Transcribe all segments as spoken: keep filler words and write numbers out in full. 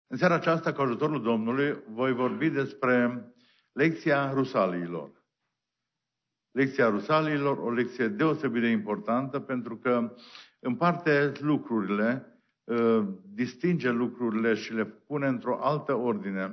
În seara aceasta, cu ajutorul Domnului, voi vorbi despre lecția Rusaliilor. Lecția Rusaliilor, o lecție deosebit de importantă, pentru că împarte lucrurile, distinge lucrurile și le pune într-o altă ordine.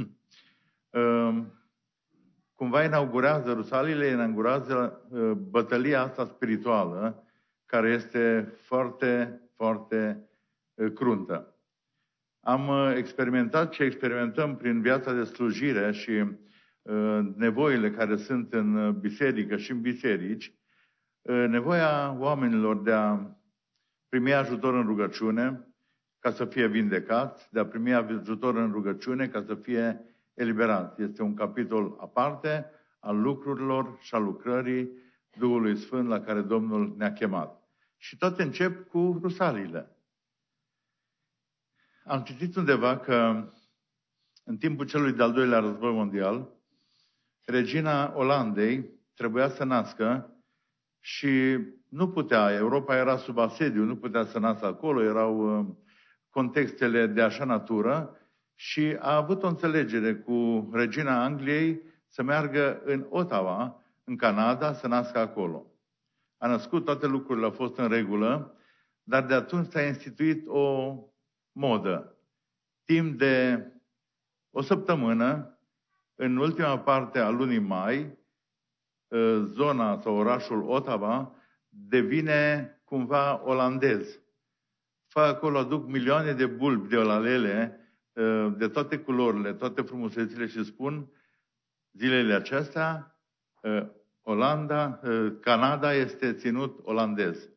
Cumva inaugurează, Rusaliile inaugurează bătălia asta spirituală, care este foarte, foarte cruntă. Am experimentat și experimentăm prin viața de slujire și uh, nevoile care sunt în biserică și în biserici, uh, nevoia oamenilor de a primi ajutor în rugăciune ca să fie vindecați, de a primi ajutor în rugăciune ca să fie eliberați. Este un capitol aparte al lucrurilor și al lucrării Duhului Sfânt la care Domnul ne-a chemat. Și toate încep cu Rusaliile. Am citit undeva că în timpul celui de-al doilea război mondial, regina Olandei trebuia să nască și nu putea, Europa era sub asediu, nu putea să nască acolo, erau contextele de așa natură și a avut o înțelegere cu regina Angliei să meargă în Ottawa, în Canada, să nască acolo. A născut, toate lucrurile au fost în regulă, dar de atunci s-a instituit o modă. Timp de o săptămână, în ultima parte a lunii mai, zona sau orașul Ottawa devine cumva olandez. Fă acolo, aduc milioane de bulbi de olalele, de toate culorile, toate frumusețile și spun zilele acestea, Olanda, Canada este ținut olandez.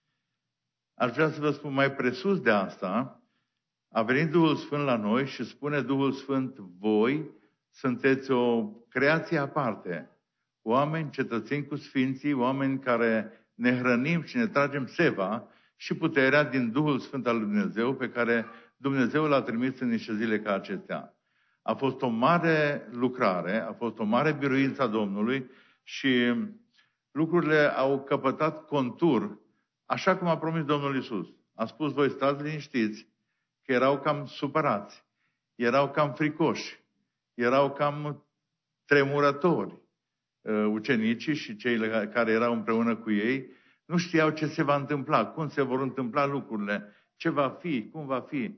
Aș vrea să vă spun mai presus de asta, a venit Duhul Sfânt la noi și spune Duhul Sfânt, voi sunteți o creație aparte. Oameni, cetățeni cu sfinții, oameni care ne hrănim și ne tragem seva și puterea din Duhul Sfânt al lui Dumnezeu, pe care Dumnezeu l-a trimis în niște zile ca acestea. A fost o mare lucrare, a fost o mare biruință a Domnului și lucrurile au căpătat contur, așa cum a promis Domnul Iisus. A spus, voi stați liniștiți, că erau cam supărați, erau cam fricoși, erau cam tremurători. Ucenicii și cei care erau împreună cu ei nu știau ce se va întâmpla, cum se vor întâmpla lucrurile, ce va fi, cum va fi.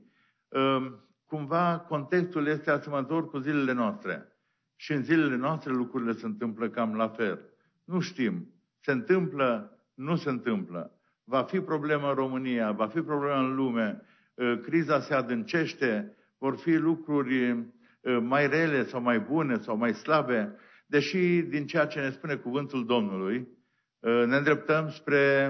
Cumva contextul este asemănător cu zilele noastre. Și în zilele noastre lucrurile se întâmplă cam la fel. Nu știm. Se întâmplă, nu se întâmplă. Va fi problemă în România, va fi problemă în lume, criza se adâncește, vor fi lucruri mai rele sau mai bune sau mai slabe, deși din ceea ce ne spune cuvântul Domnului, ne îndreptăm spre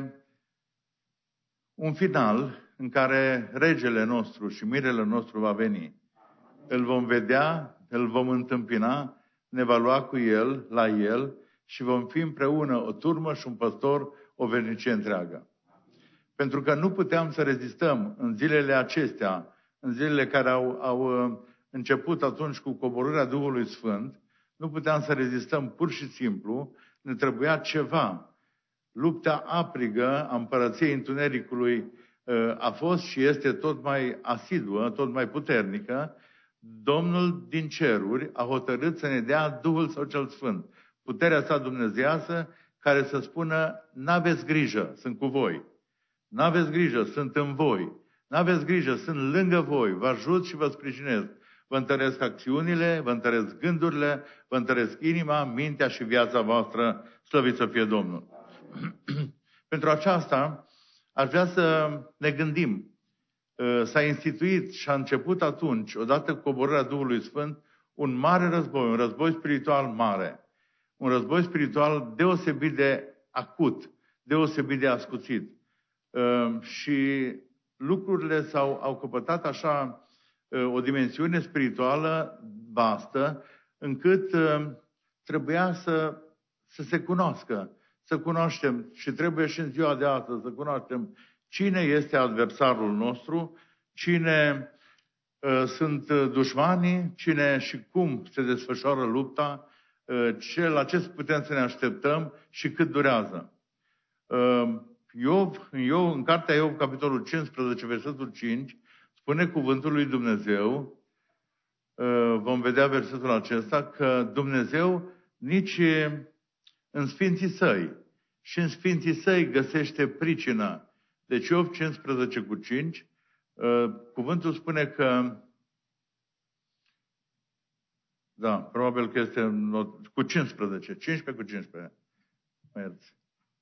un final în care regele nostru și mirele nostru va veni. Îl vom vedea, îl vom întâmpina, ne va lua cu el, la el și vom fi împreună o turmă și un păstor o veșnicie întreagă. Pentru că nu puteam să rezistăm în zilele acestea, în zilele care au, au început atunci cu coborârea Duhului Sfânt, nu puteam să rezistăm pur și simplu, ne trebuia ceva. Lupta aprigă a împărăției întunericului a fost și este tot mai asiduă, tot mai puternică. Domnul din ceruri a hotărât să ne dea Duhul Său cel Sfânt, puterea sa dumnezeiasă, care să spună, n-aveți grijă, sunt cu voi. N-aveți grijă, sunt în voi. N-aveți grijă, sunt lângă voi. Vă ajut și vă sprijinesc. Vă întăresc acțiunile, vă întăresc gândurile, vă întăresc inima, mintea și viața voastră. Slăvit să fie Domnul. Pentru aceasta, aș vrea să ne gândim. S-a instituit și a început atunci, odată cu coborârea Duhului Sfânt, un mare război, un război spiritual mare. Un război spiritual deosebit de acut, deosebit de ascuțit. Și lucrurile s-au au căpătat așa o dimensiune spirituală vastă, încât trebuia să, să se cunoască, să cunoaștem și trebuie și în ziua de astăzi să cunoaștem cine este adversarul nostru, cine uh, sunt dușmanii, cine și cum se desfășoară lupta, uh, ce, la ce putem să ne așteptăm și cât durează. Uh, Iov, în, Iov, în cartea Iov, capitolul cincisprezece, versetul cinci, spune cuvântul lui Dumnezeu vom vedea versetul acesta, că Dumnezeu nici în Sfinții Săi și în Sfinții Săi găsește pricină. Deci Iov cincisprezece cu cinci, cuvântul spune că, da, probabil că este cu cincisprezece, cincisprezece cu cincisprezece, mă ierți.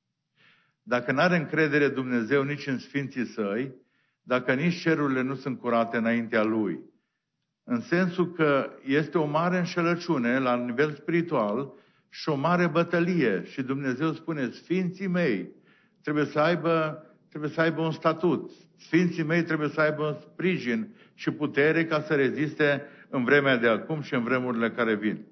Dacă n-are încredere Dumnezeu nici în Sfinții Săi, dacă nici cerurile nu sunt curate înaintea Lui, în sensul că este o mare înșelăciune la nivel spiritual și o mare bătălie. Și Dumnezeu spune, Sfinții mei trebuie să aibă, trebuie să aibă un statut. Sfinții mei trebuie să aibă un sprijin și putere ca să reziste în vremea de acum și în vremurile care vin.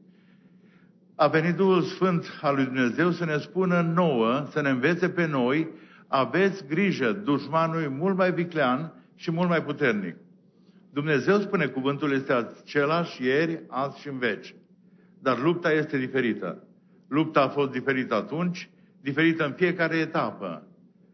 A venit Duhul Sfânt al lui Dumnezeu să ne spună nouă, să ne învețe pe noi, aveți grijă, dușmanul e mult mai viclean și mult mai puternic. Dumnezeu spune, cuvântul este același ieri, azi și în veci. Dar lupta este diferită. Lupta a fost diferită atunci, diferită în fiecare etapă.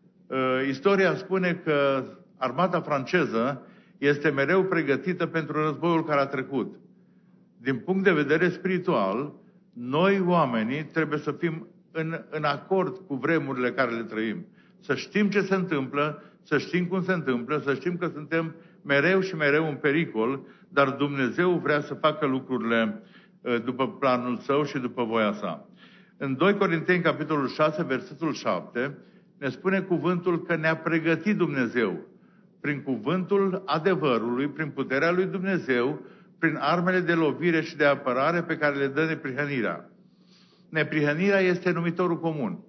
Uh, istoria spune că armata franceză este mereu pregătită pentru războiul care a trecut. Din punct de vedere spiritual, noi oamenii trebuie să fim în, în acord cu vremurile care le trăim. Să știm ce se întâmplă, să știm cum se întâmplă, să știm că suntem mereu și mereu în pericol, dar Dumnezeu vrea să facă lucrurile după planul Său și după voia Sa. În doi Corinteni, capitolul șase, versetul șapte, ne spune cuvântul că ne-a pregătit Dumnezeu prin cuvântul adevărului, prin puterea lui Dumnezeu, prin armele de lovire și de apărare pe care le dă neprihănirea. Neprihănirea este numitorul comun.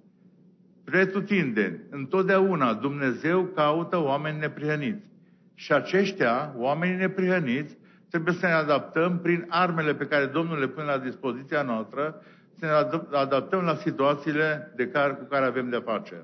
Pretutindeni, întotdeauna Dumnezeu caută oameni neprihăniți. Și aceștia, oamenii neprihăniți, trebuie să ne adaptăm prin armele pe care Domnul le pune la dispoziția noastră, să ne adaptăm la situațiile de care, cu care avem de-a face.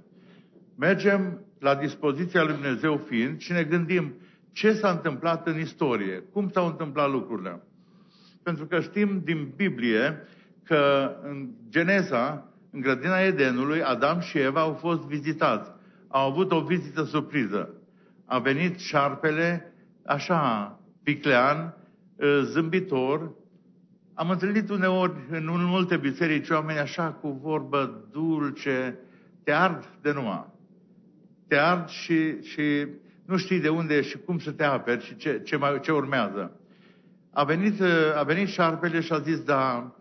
Mergem la dispoziția lui Dumnezeu fiind și ne gândim ce s-a întâmplat în istorie, cum s-au întâmplat lucrurile. Pentru că știm din Biblie că în Geneza, în grădina Edenului, Adam și Eva au fost vizitați. Au avut o vizită surpriză. A venit șarpele, așa, viclean, zâmbitor. Am întâlnit uneori în multe biserici oameni așa cu vorbă dulce, te ard de numai. Te ard și, și nu știi de unde și cum să te aperi și ce, ce, mai, ce urmează. A venit, a venit șarpele și a zis, da,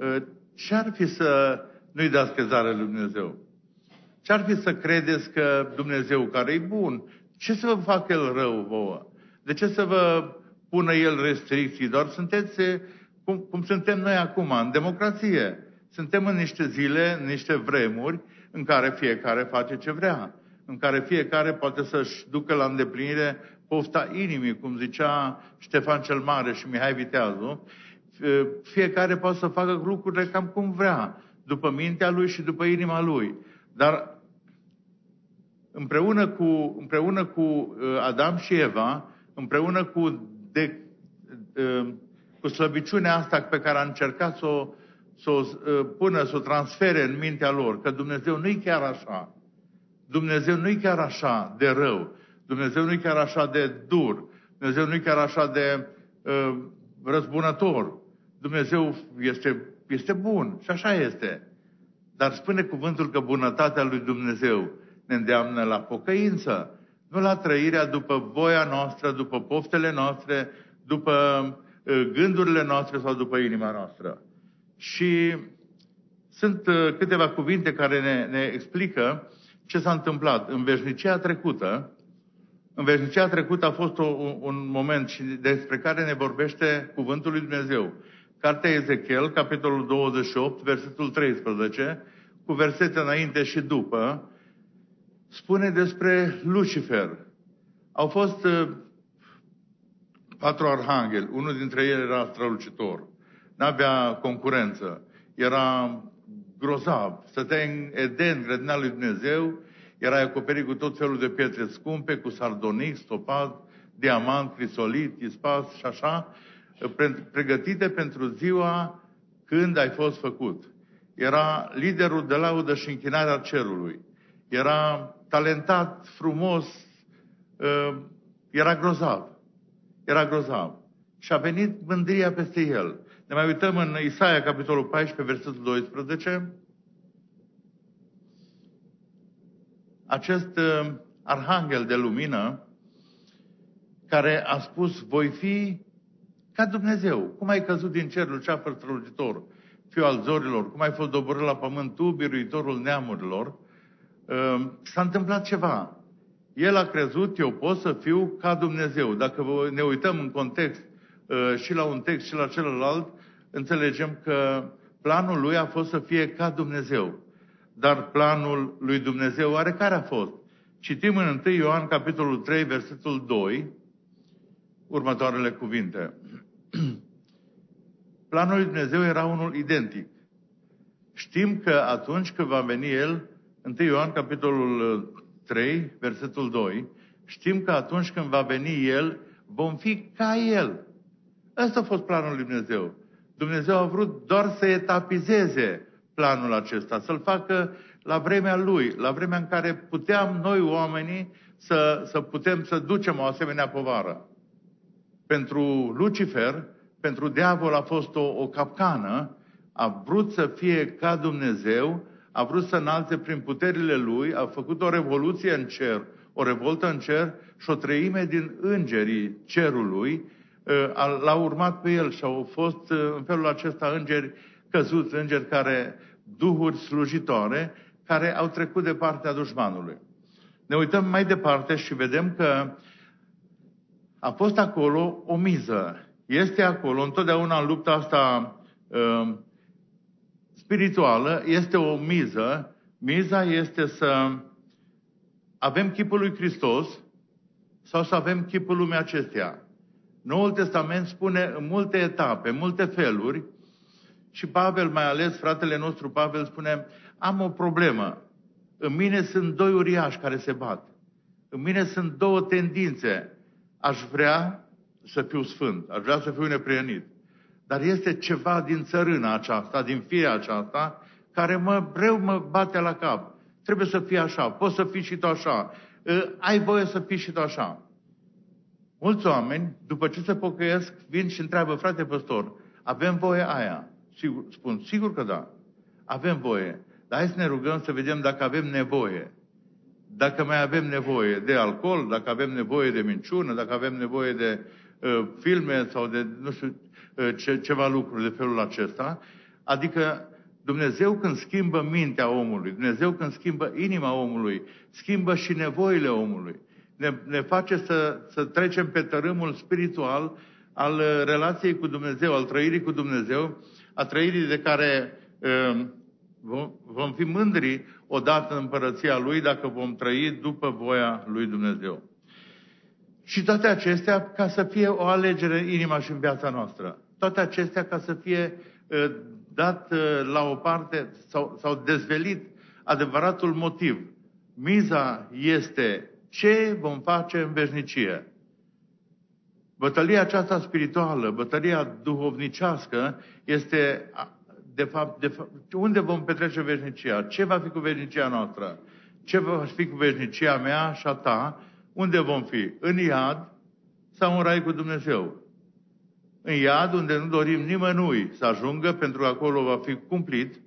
ce-ar fi să nu-i dați crezare lui Dumnezeu? Ce-ar fi să credeți că Dumnezeu, care e bun, ce să vă facă El rău vouă? De ce să vă pună El restricții? Doar sunteți cum, cum suntem noi acum, în democrație. Suntem în niște zile, în niște vremuri în care fiecare face ce vrea. În care fiecare poate să-și ducă la îndeplinire pofta inimii, cum zicea Ștefan cel Mare și Mihai Viteazu. Fiecare poate să facă lucrurile cam cum vrea, după mintea lui și după inima lui. Dar împreună cu, împreună cu Adam și Eva, împreună cu, de, cu slăbiciunea asta pe care a încercat să o, să o pună, să o transfere în mintea lor, că Dumnezeu nu-i chiar așa. Dumnezeu nu-i chiar așa de rău. Dumnezeu nu-i chiar așa de dur. Dumnezeu nu-i chiar așa de uh, răzbunător. Dumnezeu este, este bun și așa este. Dar spune cuvântul că bunătatea lui Dumnezeu ne îndeamnă la pocăință, nu la trăirea după voia noastră, după poftele noastre, după uh, gândurile noastre sau după inima noastră. Și sunt uh, câteva cuvinte care ne, ne explică ce s-a întâmplat. În veșnicia trecută, în veșnicia trecută a fost o, un, un moment și despre care ne vorbește cuvântul lui Dumnezeu. Cartea Ezechiel, capitolul douăzeci și opt, versetul treisprezece, cu versete înainte și după, spune despre Lucifer. Au fost uh, patru arhangheli, unul dintre ei era strălucitor, n-avea concurență, era grozav, stătea în Eden, grădina lui Dumnezeu, era acoperit cu tot felul de pietre scumpe, cu sardonic, topaz, diamant, crisolit, ispas și așa, pregătite pentru ziua când ai fost făcut. Era liderul de laudă și închinarea cerului. Era talentat, frumos, era grozav. Era grozav. și a venit mândria peste el. Ne mai uităm în Isaia, capitolul paisprezece, versetul doisprezece. Acest uh, arhanghel de lumină care a spus, voi fi ca Dumnezeu. Cum ai căzut din cerul ceafăr strălucitor, fiu al zorilor, cum ai fost doborât la pământ, tu, biruitorul neamurilor, uh, s-a întâmplat ceva. El a crezut, eu pot să fiu ca Dumnezeu. Dacă ne uităm în context uh, și la un text și la celălalt, înțelegem că planul lui a fost să fie ca Dumnezeu. Dar planul lui Dumnezeu oare care a fost? Citim în întâi Ioan, capitolul trei, versetul doi, următoarele cuvinte. Planul lui Dumnezeu era unul identic. Știm că atunci când va veni El, întâi Ioan, capitolul trei, versetul doi, știm că atunci când va veni El, vom fi ca El. Ăsta a fost planul lui Dumnezeu. Dumnezeu a vrut doar să etapizeze planul acesta, să-l facă la vremea Lui, la vremea în care puteam noi oamenii să, să putem să ducem o asemenea povară. Pentru Lucifer, pentru diavol a fost o, o capcană, a vrut să fie ca Dumnezeu, a vrut să înalțe prin puterile Lui, a făcut o revoluție în cer, o revoltă în cer și o treime din îngerii cerului l-au urmat pe El și au fost în felul acesta îngeri căzuți, îngeri care, duhuri slujitoare, care au trecut de partea dușmanului. Ne uităm mai departe și vedem că a fost acolo o miză. Este acolo, întotdeauna în lupta asta uh, spirituală, este o miză. Miza este să avem chipul lui Hristos sau să avem chipul lumii acesteia. Noul Testament spune în multe etape, în multe feluri, și Pavel, mai ales fratele nostru Pavel, spune, am o problemă. În mine sunt doi uriași care se bat. În mine sunt două tendințe. Aș vrea să fiu sfânt, aș vrea să fiu neprihănit. Dar este ceva din țărâna aceasta, din firea aceasta, care mă breu mă bate la cap. Trebuie să fie așa, poți să fii și tu așa, ai voie să fii și tu așa. Mulți oameni, după ce se pocăiesc, vin și întreabă, frate păstor, avem voie aia? Sigur, spun, sigur că da, avem voie. Dar hai să ne rugăm să vedem dacă avem nevoie. Dacă mai avem nevoie de alcool, dacă avem nevoie de minciună, dacă avem nevoie de uh, filme sau de, nu știu, uh, ce, ceva lucruri de felul acesta. Adică Dumnezeu când schimbă mintea omului, Dumnezeu când schimbă inima omului, schimbă și nevoile omului. Ne, ne face să, să trecem pe tărâmul spiritual al relației cu Dumnezeu, al trăirii cu Dumnezeu, a trăirii de care uh, vom, vom fi mândri odată în împărăția Lui dacă vom trăi după voia Lui Dumnezeu. Și toate acestea ca să fie o alegere în inima și în viața noastră. Toate acestea ca să fie uh, dat uh, la o parte sau, sau dezvelit adevăratul motiv. Miza este ce vom face în veșnicie. Bătălia aceasta spirituală, bătălia duhovnicească este, de fapt, de fapt, unde vom petrece veșnicia? Ce va fi cu veșnicia noastră? Ce va fi cu veșnicia mea și a ta? Unde vom fi? În iad sau în rai cu Dumnezeu? În iad, unde nu dorim nimănui să ajungă, pentru că acolo va fi cumplit.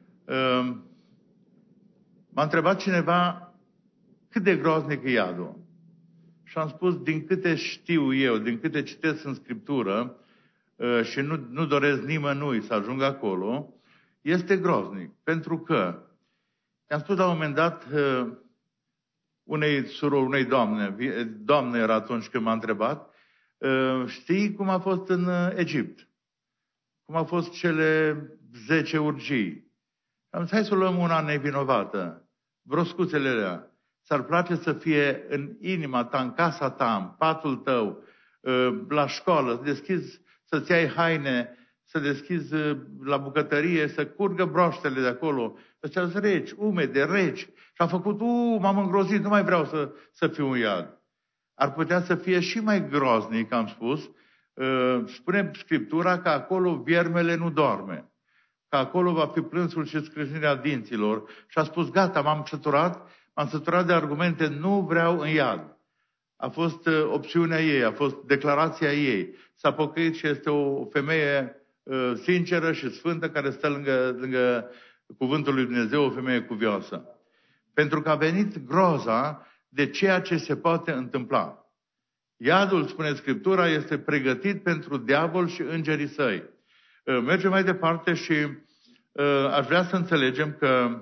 M-a întrebat cineva cât de groaznic e iadul. Și am spus, din câte știu eu, din câte citesc în Scriptură și nu, nu doresc nimănui să ajungă acolo, este groaznic. Pentru că, i-am spus la un moment dat unei surori, unei doamne, doamne era atunci când m-a întrebat, știi cum a fost în Egipt? Cum a fost cele zece urgii? Am zis, hai să luăm una nevinovată, broscuțele alea. S-ar place să fie în inima ta, în casa ta, în patul tău, la școală, să deschizi, să-ți iai haine, să deschizi la bucătărie, să curgă broaștele de acolo. Ăstea sunt reci, umede, reci. Și a făcut, u, m-am îngrozit, nu mai vreau să, să fiu în iad. Ar putea să fie și mai groaznic, am spus. Spune Scriptura că acolo viermele nu doarme. Că acolo va fi plânsul și scrâșnirea dinților. Și a spus, gata, m-am săturat, m-am săturat de argumente, nu vreau în iad. a fost uh, opțiunea ei, a fost declarația ei. S-a pocăit și este o femeie uh, sinceră și sfântă care stă lângă, lângă cuvântul lui Dumnezeu, o femeie cuvioasă. Pentru că a venit groza de ceea ce se poate întâmpla. Iadul, spune Scriptura, este pregătit pentru diavol și îngerii săi. Uh, mergem mai departe și uh, aș vrea să înțelegem că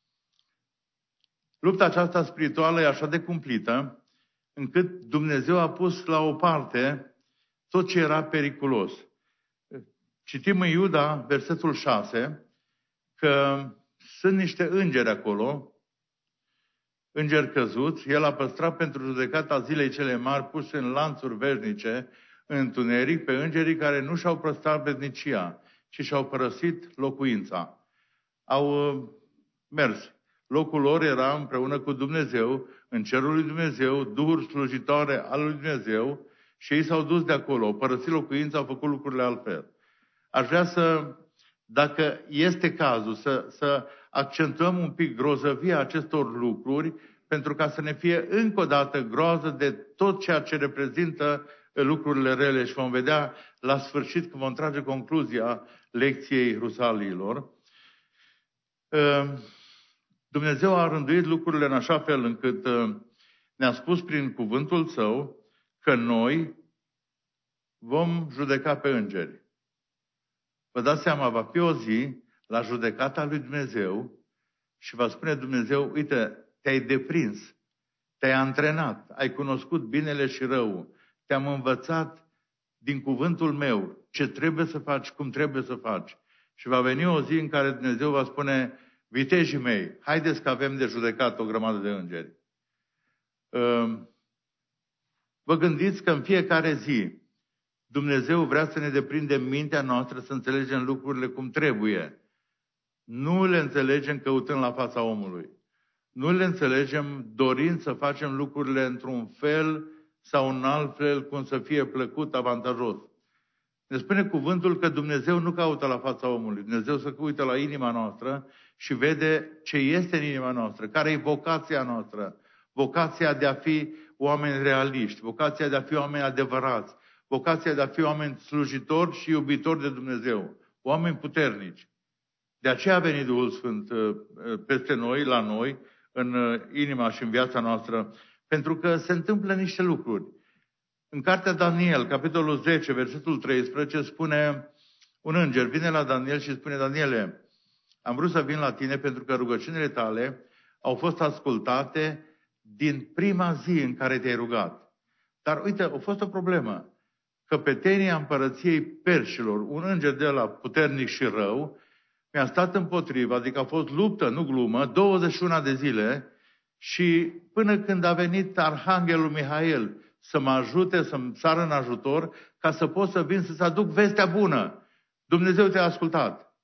lupta aceasta spirituală e așa de cumplită, încât Dumnezeu a pus la o parte tot ce era periculos. Citim în Iuda, versetul șase, că sunt niște îngeri acolo, îngeri căzuți, el a păstrat pentru judecata zilei cele mari, puși în lanțuri veșnice, în întuneric, pe îngerii care nu și-au păstrat vednicia, ci și-au părăsit locuința. Au uh, mers. Locul lor era împreună cu Dumnezeu, în cerul lui Dumnezeu, duhuri slujitoare al lui Dumnezeu, și ei s-au dus de acolo, au părăsit locuința, au făcut lucrurile altfel. Aș vrea să, dacă este cazul, să, să accentuăm un pic grozăvia acestor lucruri, pentru ca să ne fie încă o dată groază de tot ceea ce reprezintă lucrurile rele și vom vedea la sfârșit când vom trage concluzia lecției Rusaliilor. Dumnezeu a rânduit lucrurile în așa fel încât ne-a spus prin cuvântul Său că noi vom judeca pe îngeri. Vă dați seama, va fi o zi la judecata lui Dumnezeu și va spune Dumnezeu, uite, te-ai deprins, te-ai antrenat, ai cunoscut binele și răul, te-am învățat din cuvântul meu ce trebuie să faci, cum trebuie să faci. Și va veni o zi în care Dumnezeu va spune, vitejii mei, haideți că avem de judecat o grămadă de îngeri. Vă gândiți că în fiecare zi Dumnezeu vrea să ne deprindem mintea noastră, să înțelegem lucrurile cum trebuie. Nu le înțelegem căutând la fața omului. Nu le înțelegem dorind să facem lucrurile într-un fel sau în alt fel, cum să fie plăcut, avantajos. Ne spune cuvântul că Dumnezeu nu caută la fața omului. Dumnezeu se uită la inima noastră și vede ce este în inima noastră, care e vocația noastră. Vocația de a fi oameni realiști, vocația de a fi oameni adevărați, vocația de a fi oameni slujitori și iubitori de Dumnezeu, oameni puternici. De aceea a venit Duhul Sfânt peste noi, la noi, în inima și în viața noastră, pentru că se întâmplă niște lucruri. În cartea Daniel, capitolul zece, versetul treisprezece, spune un înger, vine la Daniel și spune, Daniele, am vrut să vin la tine pentru că rugăciunile tale au fost ascultate din prima zi în care te-ai rugat. Dar uite, a fost o problemă. Căpetenia împărăției perșilor, un înger de la puternic și rău, mi-a stat împotriva, adică a fost luptă, nu glumă, douăzeci și unu de zile și până când a venit Arhanghelul Mihail să mă ajute, să-mi sară în ajutor, ca să pot să vin să-ți aduc vestea bună. Dumnezeu te-a ascultat.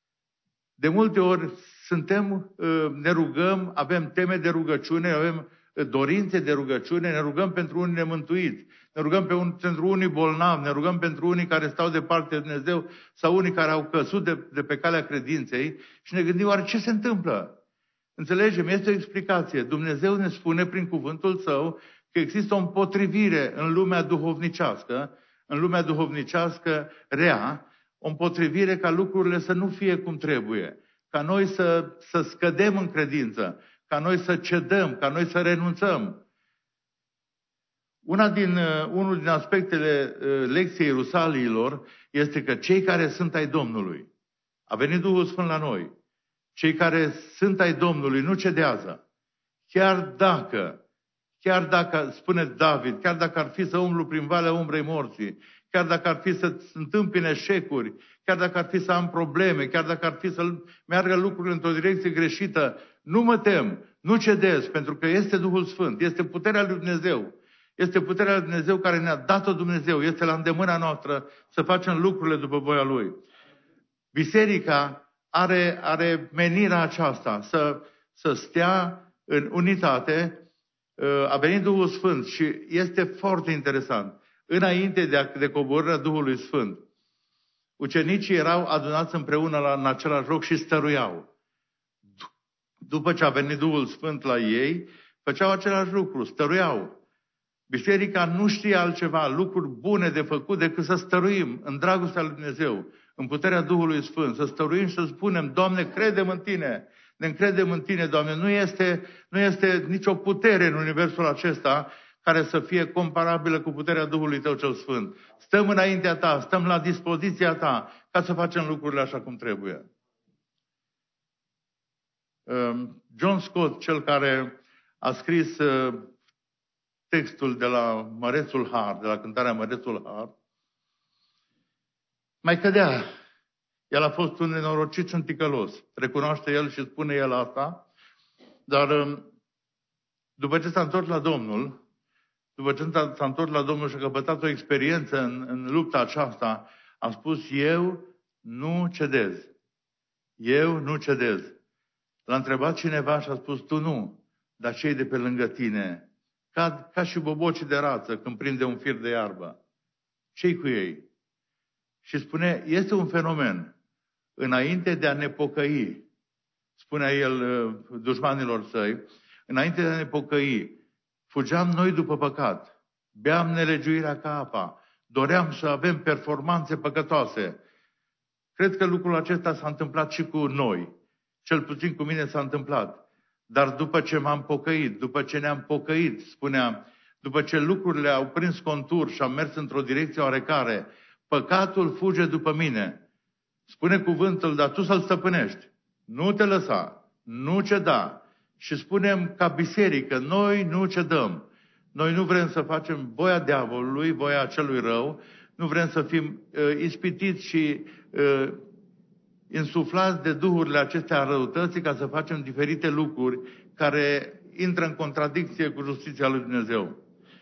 De multe ori suntem, ne rugăm, avem teme de rugăciune, avem dorințe de rugăciune, ne rugăm pentru unii nemântuiți, ne rugăm pe un, pentru unii bolnavi, ne rugăm pentru unii care stau departe de Dumnezeu sau unii care au căzut de, de pe calea credinței și ne gândim, oare ce se întâmplă? Înțelegem? Este o explicație. Dumnezeu ne spune prin cuvântul Său că există o împotrivire în lumea duhovnicească, în lumea duhovnicească rea, o împotrivire ca lucrurile să nu fie cum trebuie, ca noi să, să scădem în credință, ca noi să cedăm, ca noi să renunțăm. Una din, unul din aspectele lecției Rusaliilor este că cei care sunt ai Domnului, a venit Duhul Sfânt la noi, cei care sunt ai Domnului nu cedează. Chiar dacă, chiar dacă, spune David, chiar dacă ar fi să umblu prin valea umbrei morții, chiar dacă ar fi să întâmpine eșecuri, chiar dacă ar fi să am probleme, chiar dacă ar fi să meargă lucrurile într-o direcție greșită, nu mă tem, nu cedez, pentru că este Duhul Sfânt, este puterea lui Dumnezeu. Este puterea lui Dumnezeu care ne-a dat-o Dumnezeu. Este la îndemâna noastră să facem lucrurile după voia Lui. Biserica are, are menirea aceasta, să, să stea în unitate. A venit Duhul Sfânt și este foarte interesant. Înainte de, de coborârea Duhului Sfânt, ucenicii erau adunați împreună la, în același loc și stăruiau. După ce a venit Duhul Sfânt la ei, făceau același lucru, stăruiau. Biserica nu știe altceva, lucruri bune de făcut decât să stăruim în dragostea lui Dumnezeu, în puterea Duhului Sfânt, să stăruim și să spunem, Doamne, credem în Tine, ne încredem în Tine, Doamne. Nu este, nu este nicio putere în universul acesta care să fie comparabilă cu puterea Duhului Tău cel Sfânt. Stăm înaintea Ta, stăm la dispoziția Ta ca să facem lucrurile așa cum trebuie. John Scott, cel care a scris textul de la Mărețul Har, de la cântarea Mărețul Har, mai cădea. El a fost un nenorocit și un ticălos. Recunoaște el și spune el asta. Dar după ce s-a întors la Domnul, după ce s-a întors la Domnul și a căpătat o experiență în, în lupta aceasta, a spus, eu nu cedez. Eu nu cedez. L-a întrebat cineva și a spus, tu nu, dar cei de pe lângă tine, ca, ca și bobocii de rață când prinde un fir de iarbă. Ce-i cu ei? Și spune, este un fenomen. Înainte de a ne pocăi, spunea el dușmanilor săi, înainte de a ne pocăi, fugeam noi după păcat, beam nelegiuirea ca apa, doream să avem performanțe păcătoase. Cred că lucrul acesta s-a întâmplat și cu noi. Cel puțin cu mine s-a întâmplat. Dar după ce m-am pocăit, după ce ne-am pocăit, spunea, după ce lucrurile au prins contur și am mers într-o direcție oarecare, păcatul fuge după mine. Spune cuvântul, dar tu să-l stăpânești. Nu te lăsa, nu ceda. Și spunem ca biserică, noi nu cedăm. Noi nu vrem să facem voia diavolului, voia celui rău, nu vrem să fim uh, ispitiți și uh, insuflați de duhurile acestea a răutății ca să facem diferite lucruri care intră în contradicție cu justiția lui Dumnezeu.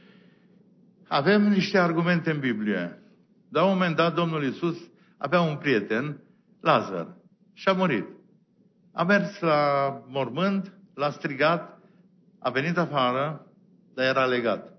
Avem niște argumente în Biblie. La un moment dat, Domnul Iisus avea un prieten, Lazar, și a murit. A mers la mormânt, l-a strigat, a venit afară, dar era legat.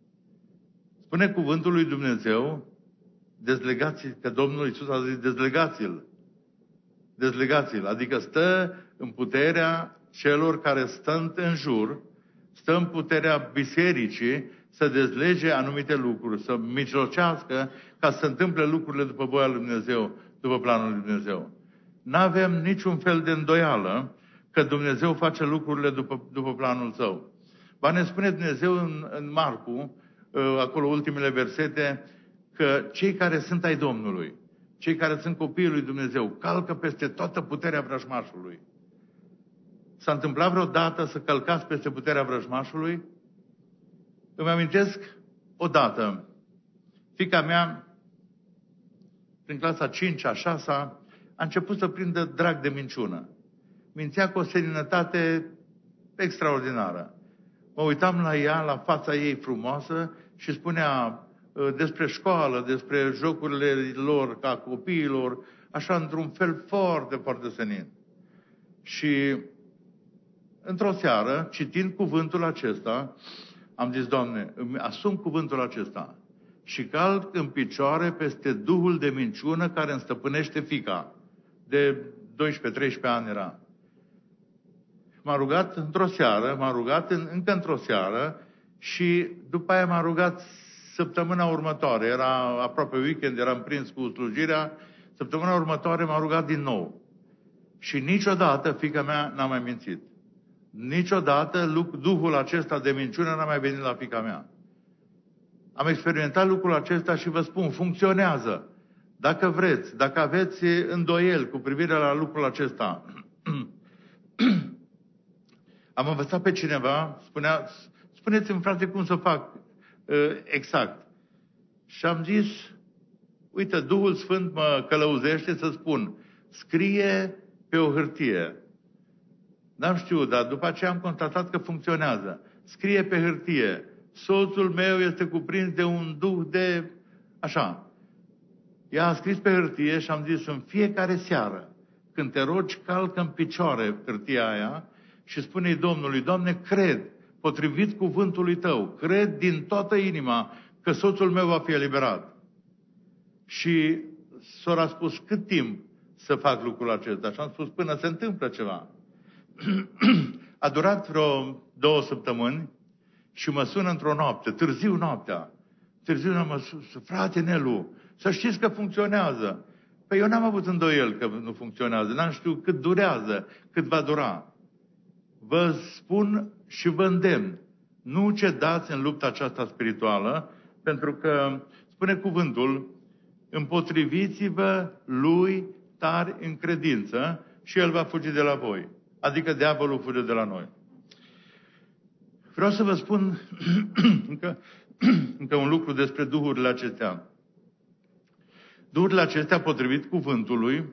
Spune cuvântul lui Dumnezeu, dezlegați, că Domnul Iisus a zis, dezlegați-l. Dezlegați-l, adică stă în puterea celor care stă în jur, stă în puterea bisericii să dezlege anumite lucruri, să mijlocească ca să se întâmple lucrurile după voia lui Dumnezeu, după planul lui Dumnezeu. N-avem niciun fel de îndoială că Dumnezeu face lucrurile după, după planul Său. Va ne spune Dumnezeu în, în Marcu, acolo ultimele versete, că cei care sunt ai Domnului, cei care sunt copiii lui Dumnezeu, calcă peste toată puterea vrăjmașului. S-a întâmplat vreodată să călcați peste puterea vrăjmașului? Îmi amintesc odată, fiica mea, prin clasa a cincea, a șasea, a început să prindă drag de minciună. Mințea cu o seninătate extraordinară. Mă uitam la ea, la fața ei frumoasă și spunea despre școală, despre jocurile lor ca copiilor, așa într-un fel foarte, foarte senin. Și într-o seară, citind cuvântul acesta, am zis, Doamne, îmi asum cuvântul acesta și calc în picioare peste duhul de minciună care îmi stăpânește fiica. De doisprezece treisprezece ani era. M-a rugat într-o seară, m-a rugat în, încă într-o seară și după aia m-a rugat săptămâna următoare. Era aproape weekend, eram prins cu slujirea. Săptămâna următoare m-a rugat din nou. Și niciodată fiica mea n-a mai mințit. Niciodată Duhul acesta de minciună n-a mai venit la fiica mea. Am experimentat lucrul acesta și vă spun, funcționează. Dacă vreți, dacă aveți îndoieli cu privire la lucrul acesta, am învățat pe cineva, spunea, spuneți-mi, frate, cum să fac uh, exact. Și am zis, uite, Duhul Sfânt mă călăuzește să spun, scrie pe o hârtie. N-am știut, dar după aceea am constatat că funcționează. Scrie pe hârtie, soțul meu este cuprins de un duh de... așa. Ea a scris pe hârtie și am zis, în fiecare seară, când te rogi, calcă în picioare hârtia aia și spune-i Domnului, Doamne, cred, potrivit cuvântului Tău, cred din toată inima că soțul meu va fi eliberat. Și sora a spus, cât timp să fac lucrul acesta? Și am spus, până se întâmplă ceva. A durat vreo două săptămâni și mă sună într-o noapte, târziu noaptea, târziu mă sună, frate Nelu, să știți că funcționează. Păi eu n-am avut îndoiel că nu funcționează, n-am știut cât durează, cât va dura. Vă spun și vă îndemn, nu cedați în lupta aceasta spirituală, pentru că, spune cuvântul, împotriviți-vă lui tari în credință și el va fugi de la voi. Adică diavolul fuge de la noi. Vreau să vă spun încă, încă un lucru despre duhurile acestea. Duhurile acestea, potrivit cuvântului,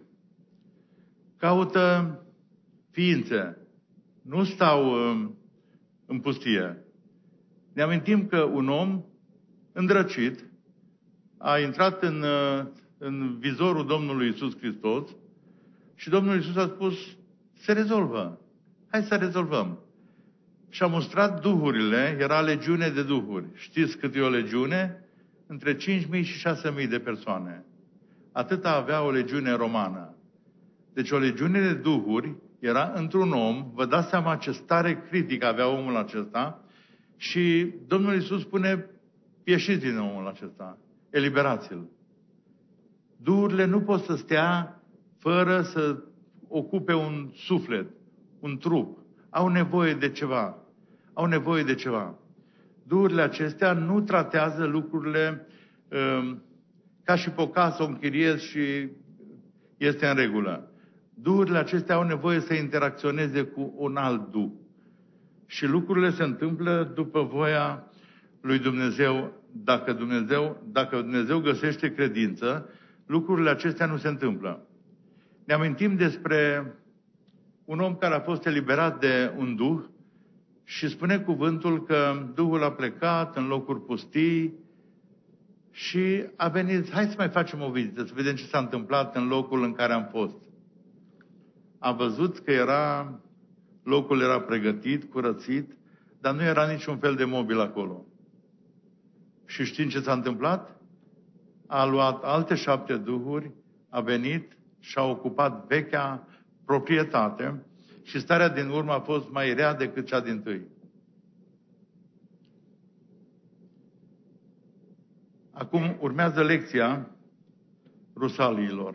caută ființe. Nu stau în pustie. Ne amintim că un om îndrăcit a intrat în, în vizorul Domnului Iisus Hristos și Domnul Iisus a spus, se rezolvă. Hai să rezolvăm. Și a mustrat duhurile, era legiune de duhuri. Știți cât e o legiune? Între cinci mii și șase mii de persoane. Atâta avea o legiune romană. Deci o legiune de duhuri era într-un om, vă dați seama ce stare critică avea omul acesta, și Domnul Iisus spune, ieșiți din omul acesta, eliberați-l. Duhurile nu pot să stea fără să ocupe un suflet, un trup. Au nevoie de ceva. Au nevoie de ceva. Duhurile acestea nu tratează lucrurile um, ca și pe o casă o închiriezi și este în regulă. Duhurile acestea au nevoie să interacționeze cu un alt duh. Și lucrurile se întâmplă după voia lui Dumnezeu. Dacă Dumnezeu, dacă Dumnezeu găsește credință, lucrurile acestea nu se întâmplă. Ne amintim despre un om care a fost eliberat de un duh și spune cuvântul că duhul a plecat în locuri pustii și a venit, hai să mai facem o vizită, să vedem ce s-a întâmplat în locul în care am fost. A văzut că era, locul era pregătit, curățit, dar nu era niciun fel de mobil acolo. Și știind ce s-a întâmplat? A luat alte șapte duhuri, a venit și a ocupat vechea proprietate și starea din urmă a fost mai rea decât cea dintâi. Acum urmează lecția rusaliilor.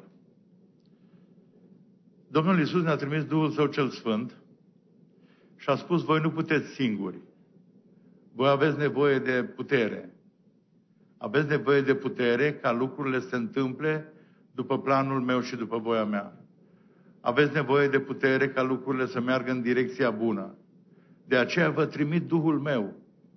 Domnul Iisus ne-a trimis Duhul Său cel Sfânt și a spus, voi nu puteți singuri. Voi aveți nevoie de putere. Aveți nevoie de putere ca lucrurile să se întâmple după planul meu și după voia mea. Aveți nevoie de putere ca lucrurile să meargă în direcția bună. De aceea vă trimit Duhul meu.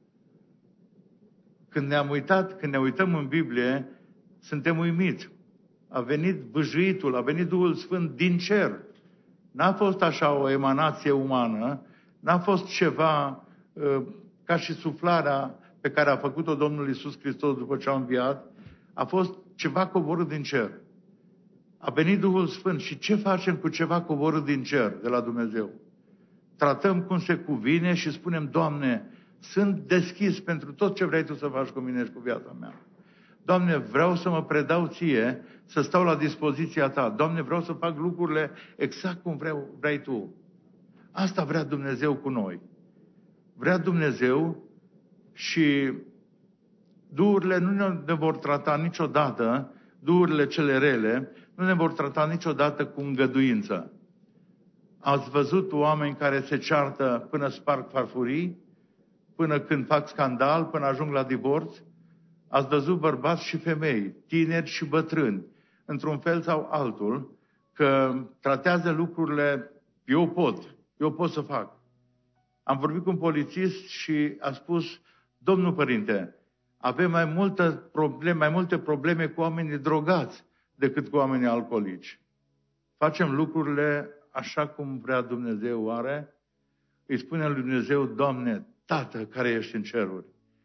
Când ne-am uitat, când ne uităm în Biblie, suntem uimiți. A venit vâjuitul, a venit Duhul Sfânt din cer. N-a fost așa o emanație umană, n-a fost ceva uh, ca și suflarea pe care a făcut-o Domnul Iisus Hristos după ce a înviat. A fost ceva coborât din cer. A venit Duhul Sfânt și ce facem cu ceva coborât din cer de la Dumnezeu? Tratăm cum se cuvine și spunem, Doamne, sunt deschis pentru tot ce vrei Tu să faci cu mine și cu viața mea. Doamne, vreau să mă predau Ție, să stau la dispoziția Ta. Doamne, vreau să fac lucrurile exact cum vreau, vrei Tu. Asta vrea Dumnezeu cu noi. Vrea Dumnezeu și duhurile nu ne vor trata niciodată, duhurile cele rele, nu ne vor trata niciodată cu îngăduință. Ați văzut oameni care se ceartă până sparg farfurii, până când fac scandal, până ajung la divorț? Ați văzut bărbați și femei, tineri și bătrâni, într-un fel sau altul, că tratează lucrurile, eu pot, eu pot să fac. Am vorbit cu un polițist și a spus, domnul părinte, avem mai, multă probleme, mai multe probleme cu oamenii drogați decât cu oamenii alcoolici. Facem lucrurile așa cum vrea Dumnezeu, oare? Îi spune lui Dumnezeu, Doamne, Tată care ești în ceruri,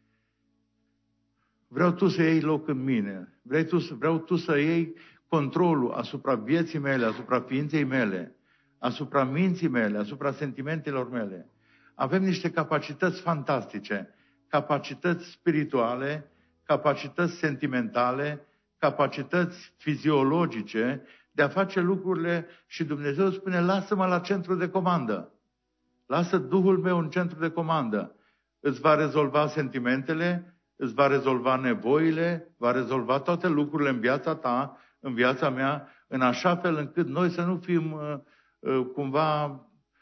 vreau Tu să iei loc în mine, vreau tu, vreau tu să iei controlul asupra vieții mele, asupra ființei mele, asupra minții mele, asupra sentimentelor mele. Avem niște capacități fantastice, capacități spirituale, capacități sentimentale, capacități fiziologice de a face lucrurile și Dumnezeu spune, lasă-mă la centru de comandă. Lasă Duhul meu în centru de comandă. îți va rezolva sentimentele, îți va rezolva nevoile, va rezolva toate lucrurile în viața ta, în viața mea, în așa fel încât noi să nu fim uh, uh, cumva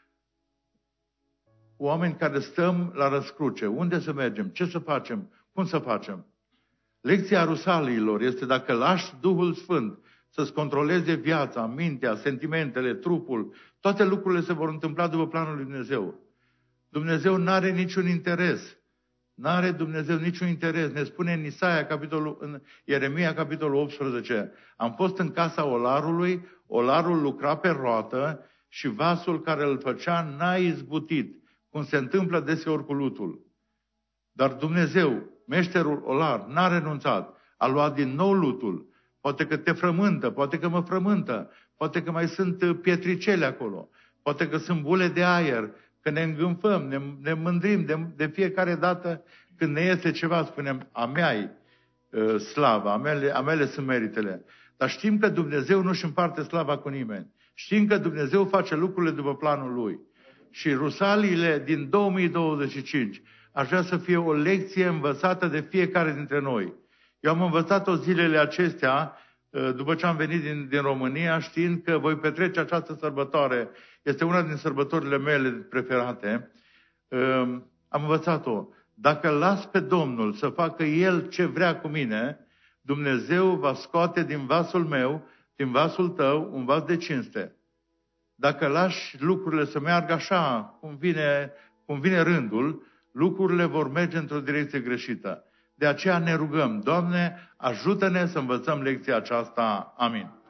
oameni care stăm la răscruce. Unde să mergem? Ce să facem? Cum să facem? Lecția rusaliilor este dacă lași Duhul Sfânt să-ți controleze viața, mintea, sentimentele, trupul, toate lucrurile se vor întâmpla după planul lui Dumnezeu. Dumnezeu nu are niciun interes. Nu are Dumnezeu niciun interes. Ne spune în Isaia, capitolul, în Ieremia, capitolul optsprezece. Am fost în casa olarului, olarul lucra pe roată și vasul care îl făcea n-a izbutit, cum se întâmplă deseori cu lutul. Dar Dumnezeu, meșterul olar, n-a renunțat. A luat din nou lutul. Poate că te frământă, poate că mă frământă, poate că mai sunt pietricele acolo, poate că sunt bule de aer, că ne îngânfăm, ne, ne mândrim de, de fiecare dată când ne iese ceva, spunem, a mea-i uh, slava, a mele, a mele sunt meritele. Dar știm că Dumnezeu nu-și împarte slava cu nimeni. Știm că Dumnezeu face lucrurile după planul Lui. Și rusaliile din două mii douăzeci și cinci aș vrea să fie o lecție învățată de fiecare dintre noi. Eu am învățat-o zilele acestea, după ce am venit din, din România, știind că voi petrece această sărbătoare. Este una din sărbătorile mele preferate. Am învățat-o. Dacă las pe Domnul să facă El ce vrea cu mine, Dumnezeu va scoate din vasul meu, din vasul tău, un vas de cinste. Dacă lași lucrurile să meargă așa, cum vine, cum vine rândul, lucrurile vor merge într-o direcție greșită. De aceea ne rugăm, Doamne, ajută-ne să învățăm lecția aceasta. Amin.